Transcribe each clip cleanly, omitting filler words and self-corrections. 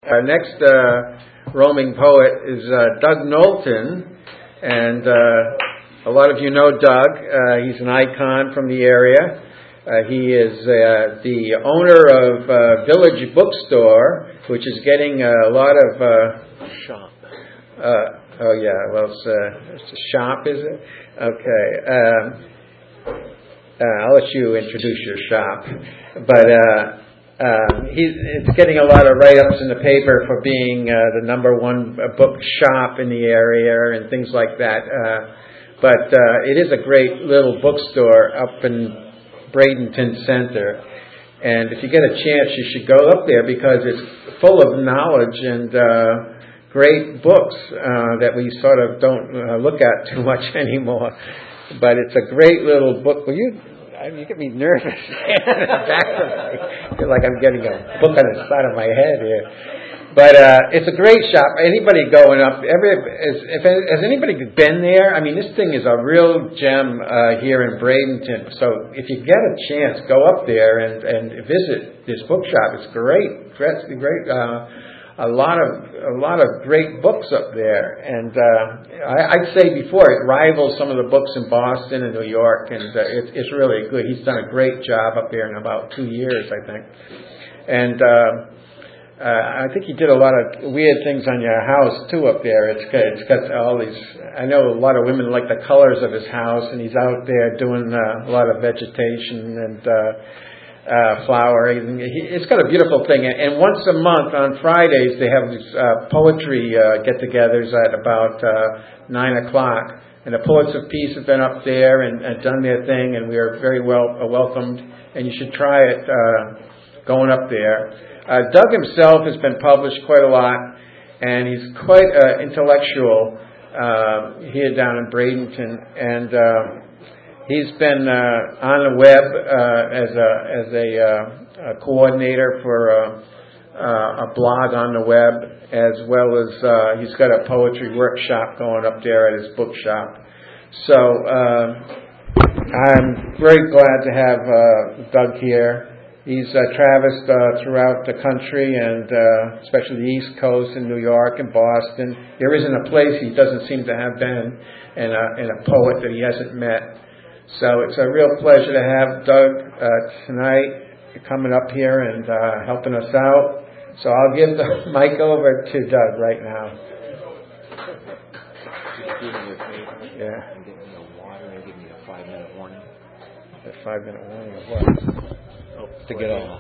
Our next roaming poet is Doug Knowlton, and a lot of you know Doug. He's an icon from the area. He is the owner of Village Bookstore, which is getting a lot of... Shop. Oh, yeah, well, it's a shop, is it? Okay. I'll let you introduce your shop. But it's getting a lot of write-ups in the paper for being the number one book shop in the area and things like that. But it is a great little bookstore up in Bradenton Center. And if you get a chance, you should go up there because it's full of knowledge and great books that we sort of don't look at too much anymore. But it's a great little book. You get me nervous. Back from me. I feel like I'm getting a book on the side of my head here. But it's a great shop. Anybody going up, has anybody been there? I mean, this thing is a real gem here in Bradenton. So if you get a chance, go up there and visit this bookshop. It's great. It's great. A lot of great books up there, and I'd say before it rivals some of the books in Boston and New York, and it's really good. He's done a great job up there in about 2 years, I think, and I think he did a lot of weird things on your house too up there. It's got all these. I know a lot of women like the colors of his house, and he's out there doing a lot of vegetation and. Flowering. It's got a beautiful thing. And once a month on Fridays they have these poetry get-togethers at about 9 o'clock. And the Poets of Peace have been up there and done their thing, and we are very well welcomed. And you should try it going up there. Doug himself has been published quite a lot, and he's quite intellectual here down in Bradenton. And he's been on the web as a coordinator for a blog on the web, as well as he's got a poetry workshop going up there at his bookshop. So I'm very glad to have Doug here. He's traversed throughout the country, and especially the East Coast in New York and Boston. There isn't a place he doesn't seem to have been, and a poet that he hasn't met. So it's a real pleasure to have Doug tonight coming up here and helping us out. So I'll give the mic over to Doug right now. Just dealing with me. Yeah. And give me a water and give me a 5-minute warning. A 5-minute warning of what? Oh, to get off.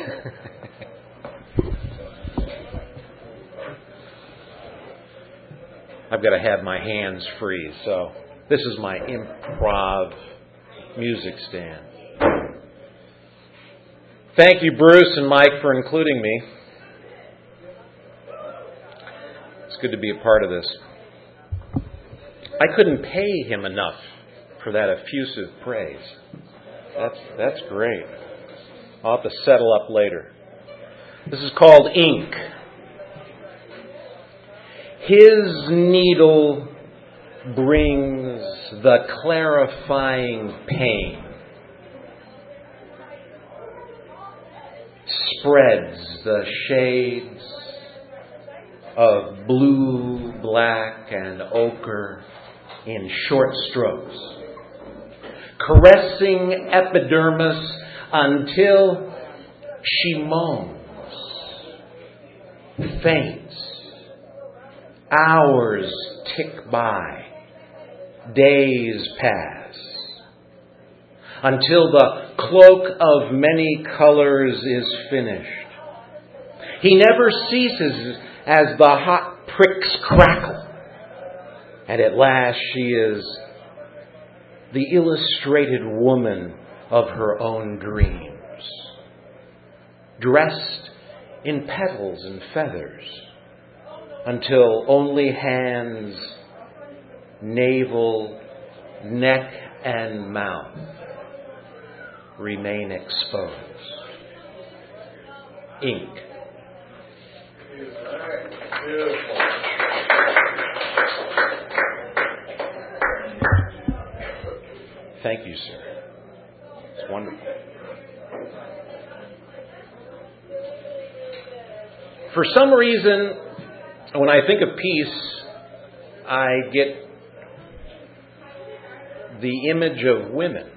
I've got to have my hands free, so this is my improv music stand. Thank you, Bruce and Mike, for including me. It's good to be a part of this. I couldn't pay him enough for that effusive praise. That's great. I'll have to settle up later. This is called Ink. His needle brings the clarifying pain, spreads the shades of blue, black, and ochre in short strokes, caressing epidermis until she moans, faints. Hours tick by. Days pass until the cloak of many colors is finished. He never ceases as the hot pricks crackle, and at last she is the illustrated woman of her own dreams, dressed in petals and feathers, until only hands, navel, neck, and mouth remain exposed. Ink. Beautiful. Thank you, sir. It's wonderful. For some reason, when I think of peace, I get the image of women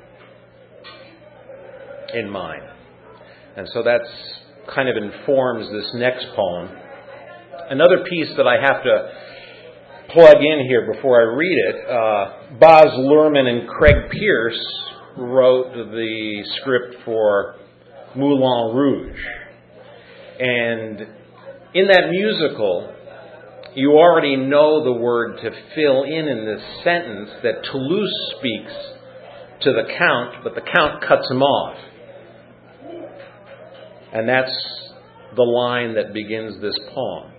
in mind. And so that's kind of informs this next poem. Another piece that I have to plug in here before I read it, Baz Luhrmann and Craig Pierce wrote the script for Moulin Rouge. And in that musical, you already know the word to fill in this sentence that Toulouse speaks to the Count, but the Count cuts him off. And that's the line that begins this poem.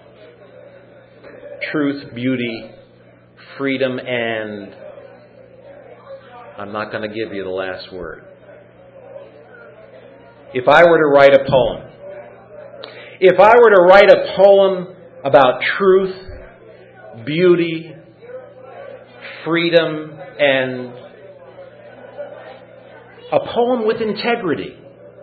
Truth, beauty, freedom, and I'm not going to give you the last word. If I were to write a poem about truth, beauty, freedom, and a poem with integrity,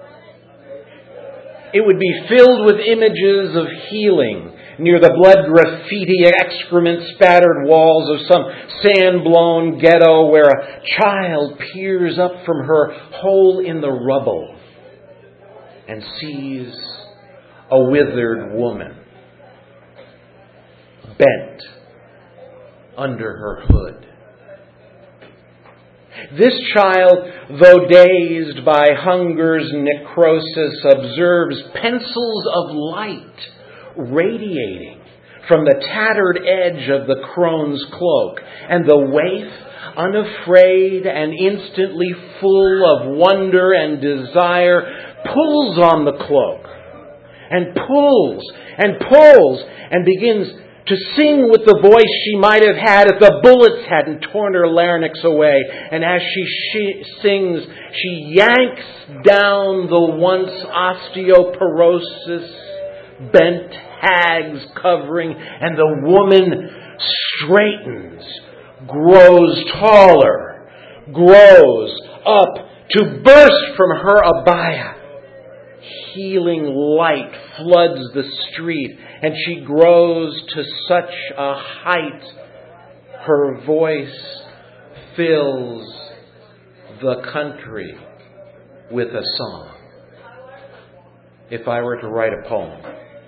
it would be filled with images of healing near the blood graffiti, excrement spattered walls of some sand-blown ghetto where a child peers up from her hole in the rubble and sees a withered woman bent under her hood. This child, though dazed by hunger's necrosis, observes pencils of light radiating from the tattered edge of the crone's cloak, and the waif, unafraid and instantly full of wonder and desire, pulls on the cloak, and pulls, and begins to sing with the voice she might have had if the bullets hadn't torn her larynx away. And as she sings, she yanks down the once osteoporosis bent hag's covering, and the woman straightens, grows taller, grows up to burst from her abaya. Healing light floods the street, and she grows to such a height her voice fills the country with a song. If I were to write a poem,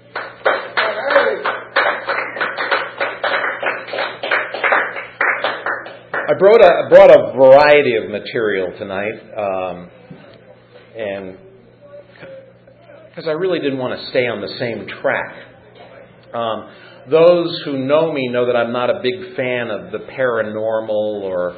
I brought a variety of material tonight, and because I really didn't want to stay on the same track. Those who know me know that I'm not a big fan of the paranormal or,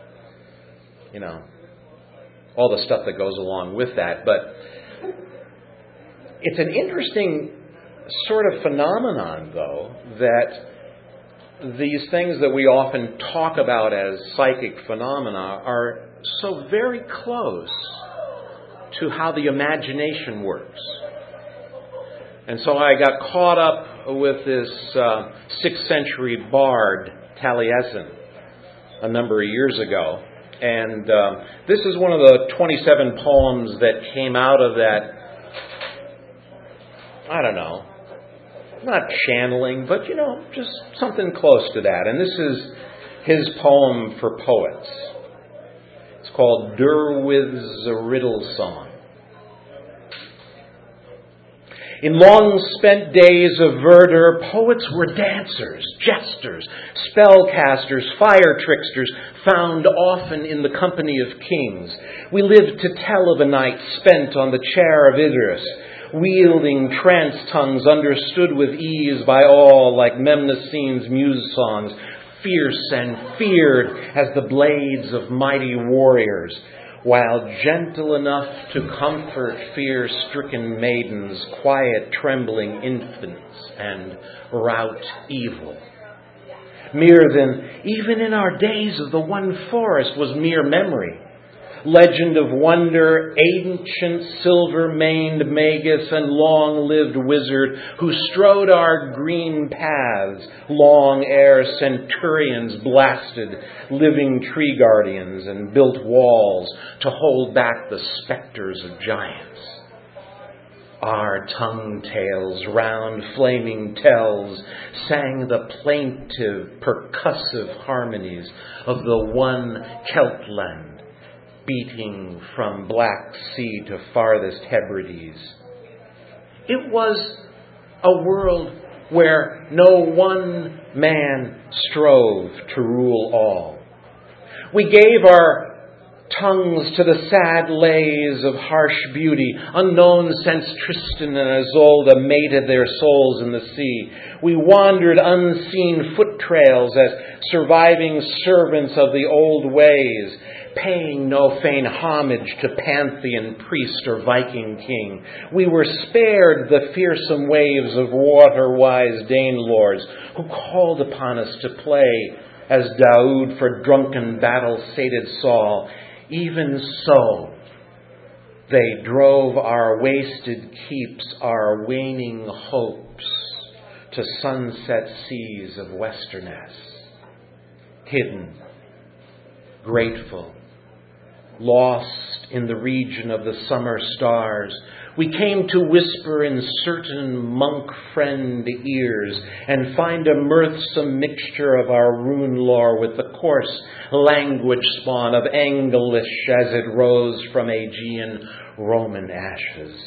all the stuff that goes along with that. But it's an interesting sort of phenomenon, though, that these things that we often talk about as psychic phenomena are so very close to how the imagination works. And so I got caught up with this 6th century bard, Taliesin, a number of years ago. And this is one of the 27 poems that came out of that, I don't know, not channeling, but, just something close to that. And this is his poem for poets. It's called Derwydd's Riddle Song. In long-spent days of verdure, poets were dancers, jesters, spellcasters, fire tricksters, found often in the company of kings. We lived to tell of a night spent on the chair of Idris, wielding trance tongues understood with ease by all, like Memnesine's muse songs, fierce and feared as the blades of mighty warriors, while gentle enough to comfort fear-stricken maidens, quiet trembling infants, and rout evil. Mere then, even in our days of the one forest, was mere memory. Legend of wonder, ancient silver-maned magus and long-lived wizard who strode our green paths long ere centurions blasted living tree guardians and built walls to hold back the specters of giants. Our tongue-tails, round flaming tells, sang the plaintive, percussive harmonies of the one Celtland, beating from Black Sea to farthest Hebrides. It was a world where no one man strove to rule all. We gave our tongues to the sad lays of harsh beauty, unknown since Tristan and Isolde mated their souls in the sea. We wandered unseen foot trails as surviving servants of the old ways, paying no faint homage to Pantheon priest or Viking king. We were spared the fearsome waves of water-wise Danelords who called upon us to play as Daoud for drunken battle-sated Saul. Even so, they drove our wasted keeps, our waning hopes, to sunset seas of Westerness. Hidden, grateful, lost in the region of the summer stars, we came to whisper in certain monk-friend ears and find a mirthsome mixture of our rune lore with the coarse language spawn of English as it rose from Aegean Roman ashes.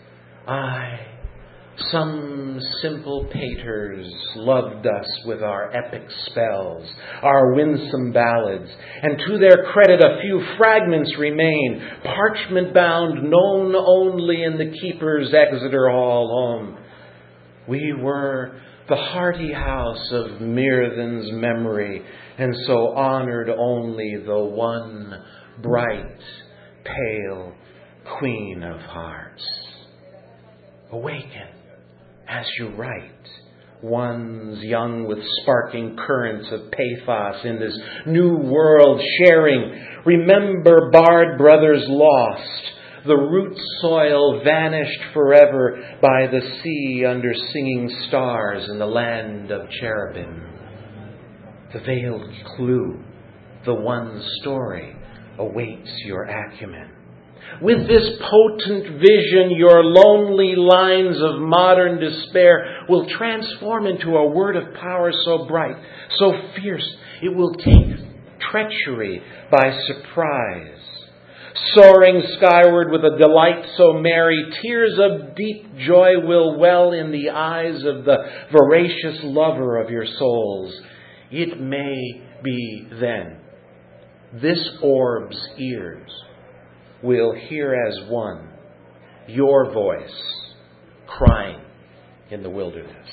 Some simple paters loved us with our epic spells, our winsome ballads, and to their credit a few fragments remain, parchment-bound, known only in the keeper's Exeter Hall home. We were the hearty house of Myrddin's memory, and so honored only the one bright, pale Queen of Hearts. Awaken as you write, ones young with sparking currents of pathos in this new world sharing. Remember bard brothers lost, the root soil vanished forever by the sea under singing stars in the land of cherubim. The veiled clue, the one story, awaits your acumen. With this potent vision, your lonely lines of modern despair will transform into a word of power so bright, so fierce, it will take treachery by surprise. Soaring skyward with a delight so merry, tears of deep joy will well in the eyes of the voracious lover of your souls. It may be then this orb's ears will hear as one your voice crying in the wilderness.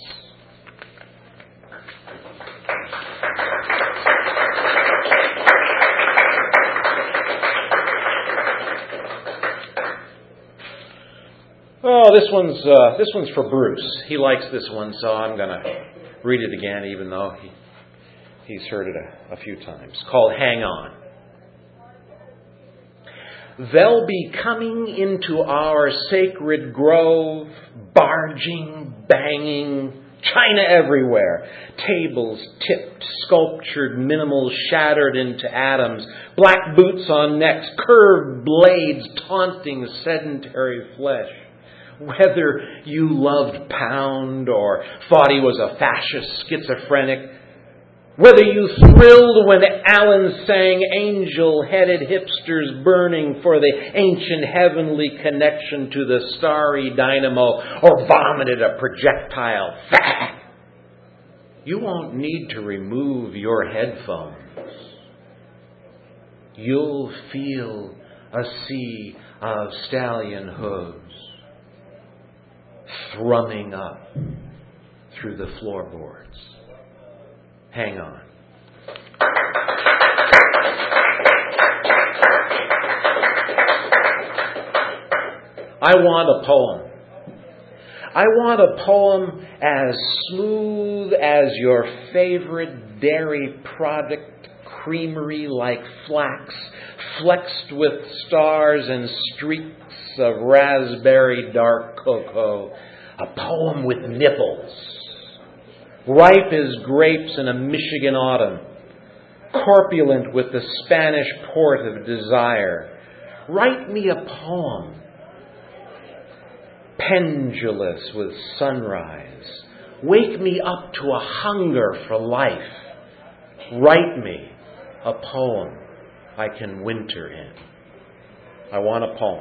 Oh, this one's for Bruce. He likes this one, so I'm going to read it again, even though he's heard it a few times. Called Hang On. They'll be coming into our sacred grove, barging, banging, china everywhere, tables tipped, sculptured minimals shattered into atoms, black boots on necks, curved blades taunting sedentary flesh. Whether you loved Pound or thought he was a fascist schizophrenic, whether you thrilled when Alan sang angel-headed hipsters burning for the ancient heavenly connection to the starry dynamo, or vomited a projectile fat, you won't need to remove your headphones. You'll feel a sea of stallion hooves thrumming up through the floorboards. Hang on. I want a poem. I want a poem as smooth as your favorite dairy product creamery like flax, flexed with stars and streaks of raspberry dark cocoa. A poem with nipples. Ripe as grapes in a Michigan autumn, corpulent with the Spanish port of desire. Write me a poem pendulous with sunrise. Wake me up to a hunger for life. Write me a poem I can winter in. I want a poem.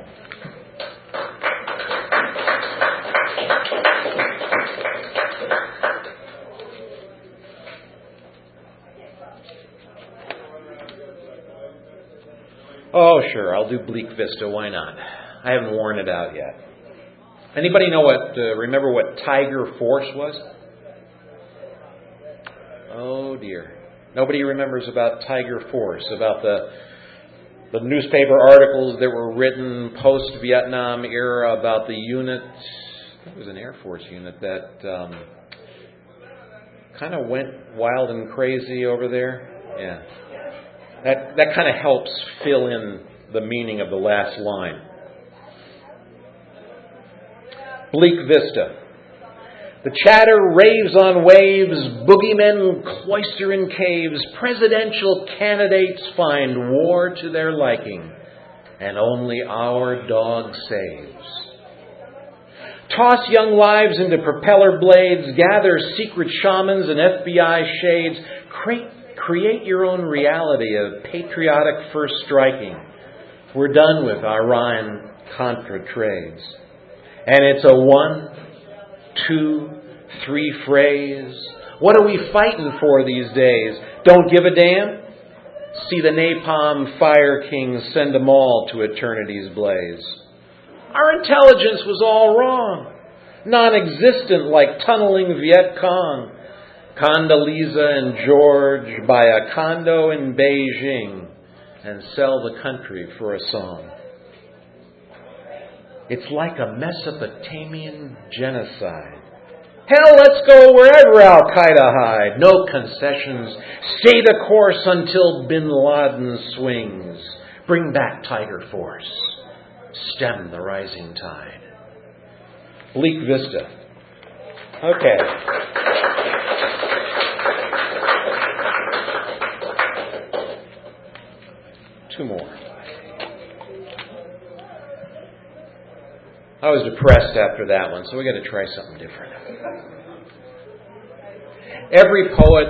Oh, sure, I'll do Bleak Vista. Why not? I haven't worn it out yet. Anybody remember what Tiger Force was? Oh, dear. Nobody remembers about Tiger Force, about the newspaper articles that were written post-Vietnam era about the unit. It was an Air Force unit that kind of went wild and crazy over there. Yeah. That kind of helps fill in the meaning of the last line. Bleak Vista. The chatter raves on waves, boogeymen cloister in caves, presidential candidates find war to their liking, and only our dog saves. Toss young lives into propeller blades, gather secret shamans and FBI shades, create your own reality of patriotic first striking. We're done with Iran-Contra trades. And it's a 1, 2, 3 phrase. What are we fighting for these days? Don't give a damn? See the napalm fire kings send them all to eternity's blaze. Our intelligence was all wrong. Non-existent like tunneling Viet Cong. Condoleezza and George buy a condo in Beijing and sell the country for a song. It's like a Mesopotamian genocide. Hell, let's go wherever Al-Qaeda hide. No concessions. Stay the course until Bin Laden swings. Bring back Tiger Force. Stem the rising tide. Bleak Vista. Okay. Two more. I was depressed after that one, so we got to try something different. Every poet,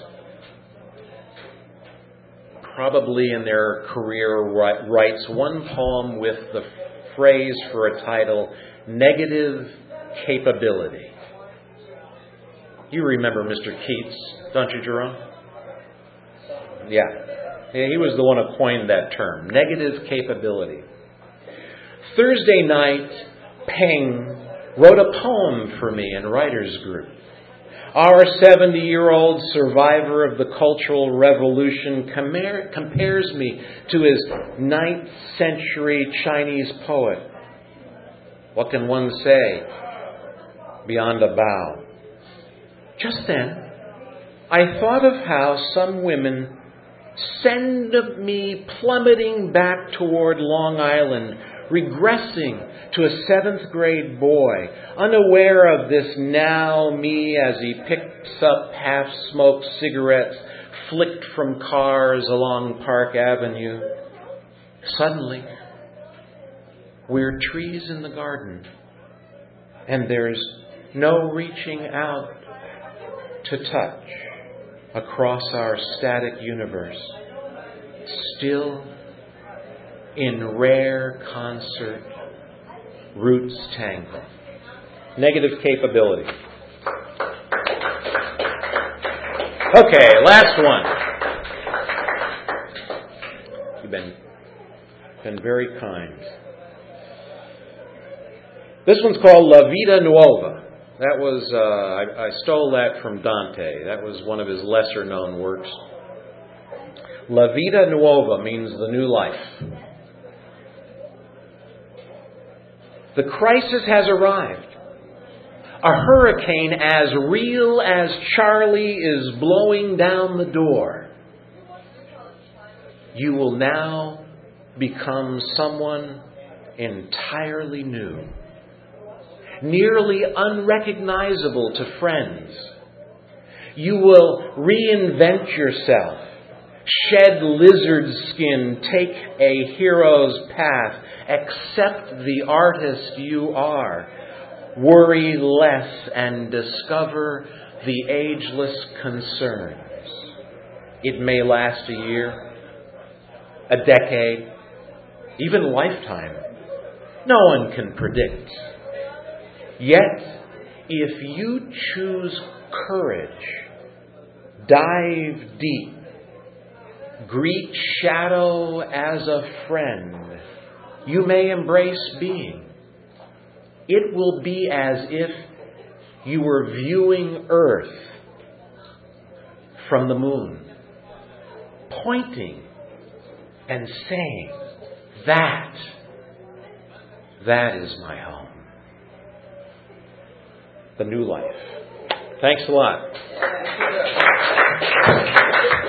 probably in their career, writes one poem with the phrase for a title, negative capability. You remember Mr. Keats, don't you, Jerome? Yeah. He was the one who coined that term, negative capability. Thursday night, Peng wrote a poem for me in writers' group. Our 70-year-old survivor of the Cultural Revolution compares me to his 9th century Chinese poet. What can one say beyond a bow? Just then, I thought of how some women send me plummeting back toward Long Island, regressing to a 7th grade boy, unaware of this now me as he picks up half-smoked cigarettes flicked from cars along Park Avenue. Suddenly, we're trees in the garden, and there's no reaching out to touch across our static universe, still in rare concert, roots tangle. Negative capability. Okay, last one. You've been very kind. This one's called La Vida Nuova. That was, I stole that from Dante. That was one of his lesser known works. La Vida Nuova means the new life. The crisis has arrived. A hurricane as real as Charlie is blowing down the door. You will now become someone entirely new. Nearly unrecognizable to friends. You will reinvent yourself, shed lizard skin, take a hero's path, accept the artist you are, worry less, and discover the ageless concerns. It may last a year, a decade, even a lifetime. No one can predict. Yet, if you choose courage, dive deep, greet shadow as a friend, you may embrace being. It will be as if you were viewing Earth from the moon, pointing and saying, that is my home. The new life. Thanks a lot.